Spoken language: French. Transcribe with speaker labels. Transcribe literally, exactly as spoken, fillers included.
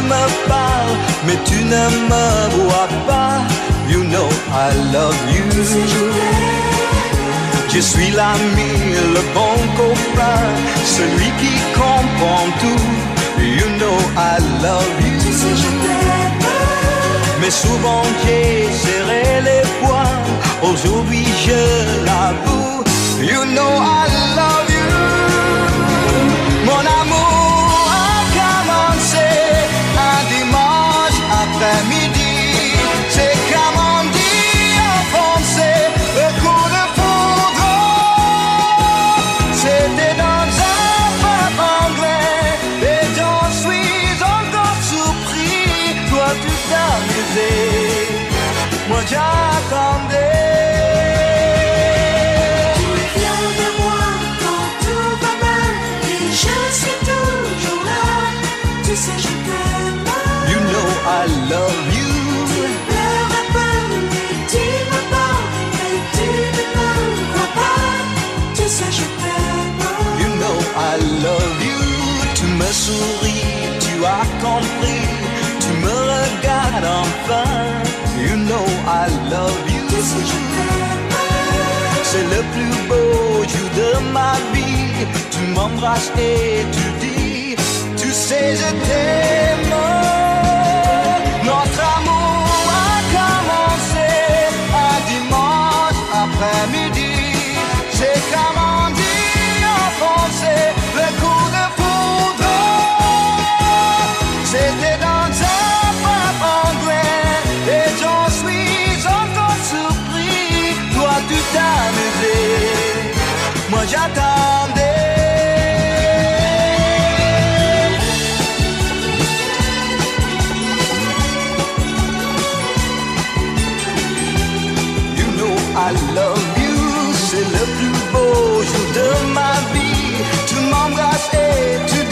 Speaker 1: me parles, mais tu ne me vois pas. You know I love you. Je suis l'ami, le bon copain, celui qui comprend tout. You know I love you. Mais souvent j'ai serré les poings, aujourd'hui je l'avoue. You know I love you. Mon amour a commencé un dimanche après-midi. C'est comme on dit en français, le coup de foudre. C'était dans un pub anglais et j'en suis encore surpris. Toi tu t'amusais, moi j'attendais. I love you.
Speaker 2: Tu pleures un peu, mais tu me parles, mais tu ne me crois pas. Tu sais, je t'aime.
Speaker 1: You know I love you. Tu me souris, tu as compris. Tu me regardes enfin. You know I love you.
Speaker 2: Tu sais, je t'aime.
Speaker 1: C'est le plus beau jour de ma vie. Tu m'embrasses et tu dis, tu sais, je t'aime. Notre amour a commencé un dimanche après-midi. C'est comme on dit en français, le coup de foudre. C'était dans un pub anglais et j'en suis encore surpris. Toi tu t'amusais, moi j'attendais. I love you, c'est le plus beau jour de ma vie. Tu m'embrasses et tu